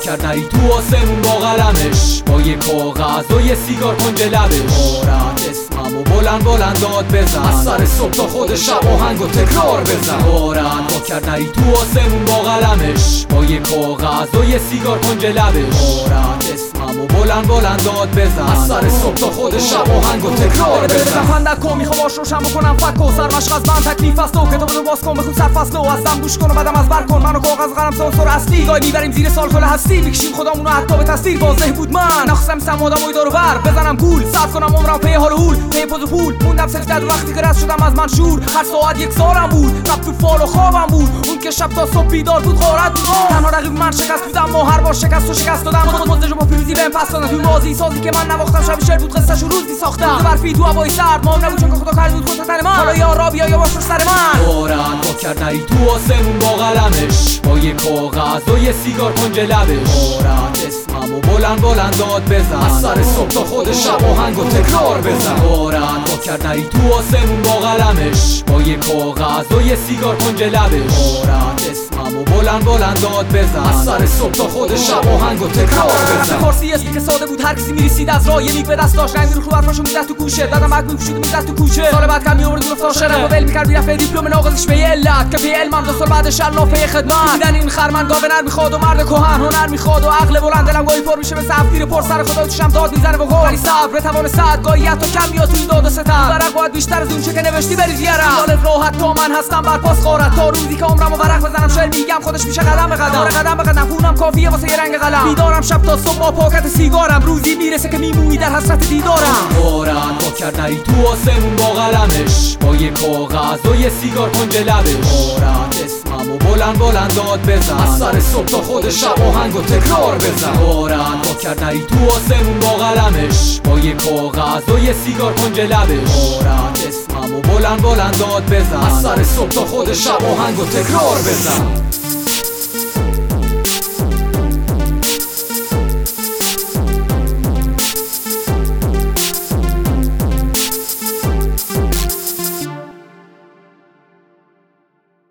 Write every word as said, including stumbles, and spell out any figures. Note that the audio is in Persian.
کرد نری تو آسمون با قلمش، با یه کاغذ و یه سیگار کنج لبش. بارد اسممو بلند بلند داد بزن، از سر صبح تا خود شب آهنگو تکرار بزن. بارد با کرد نری تو آسمون با قلمش، با یه کاغذ و یه سیگار کنج لبش. بارد اسممو بلند بلند داد بزن، از سر صبح تا خود شب آهنگو تکرار بزن. فندک کن میخوام باش روشن بکنم فک و سرمشق از من تکلیف است و کتابتو باز کن بخون سر فصل و از دم گوش کن و بعدم از بر کن. منو کاغذ قلم سانسور اصلی گاهی میبریم زیر سال کل هستی، میکشیم خودمونو حتی به تصویر. واضح بود من نخواستم سم آدمای دارو بر بزنم گول، صرف کنم عمرم پی حال و هول پی پوز و پول. موندم صرف در وقتی که رد شدم از من شور، هر ساعت یک سالم بود رفت تو فال و خوابم بود. اون که شب تا صبح بیدار بود غارت بود، تنها رقیب من شکست بودم و هر بار شکست و شکست دادم. مزدجو با پیروزی بهم پس دادن تو ماضی سازی که من نواختم. شب شعر بود قصه‌شو روزی ساختم، برفی تو هوای سرد مام نبود چون که خدا کرد بود خود تن من. حالا یا را بیا یا باش سر من. بارد با کرد نری تو آسمون با قلمش، با یه کاغذ و یه سیگار کنج لبش. بارد اسممو بلند بلند داد بزن، از سر صبح تا خود شب آهنگو تکرار بزن. بارد با کرد نری تو آسمون با قلمش، با یه کاغذ و یه سیگار کنج لبش. بارد اسممو بلند بلند داد بزن، از سر صبح تا خود شب آهنگو تکرار بزن. فارسی اسمی که ساده بود هر کسی میرسید از راه، یه میک به دست داشت رنگ رو حرفاشو میزد تو گوشه. دادم بعد میپوشید میزد تو کوچه، سال بعد کم میآورد گفت شعر مدل میکرد میرفت دیپلم ناقصش به علت که به علمم دو سال بعدش شلافه خدمت. دیدن این خرمن گاو نر میخواد و مرد کهن هنر میخواد و عقل بلند دلم گاهی پر میشه به سفیر پر سر خدا توشم داد میزنه با قول. ولی صبر توان صد گاهی حتی کم میاد توی داد و ستم. ورق باید بیشتر از اون چه که نوشتی بریز یارم. حالت راحت تا من هستم بر پاس غارت، تا روزی که عمرمو ورق بزنم شعر میگم خودش میشه قدم به قدم. قدم به قدم خونم کافیه واسه یه رنگ قلم. بیدارم شب تا صبح با پاکت سیگارم، روزی میرسه که میمونی در حسرت دیدارم. بارد با کرد نری تو آسمون با قلمش، با یه کاغذ و یه سیگار کنج لبش. بارد اسممو بلند بلند داد بزن، از سر صبح تا خود شب آهنگو تکرار بزن. بارد با کرد نری تو آسمون با قلمش، با یه کاغذ و یه سیگار کنج لبش. بارد اسممو بلند بلند داد بزن، از سر صبح تا خود شب آهنگو تکرار بزن.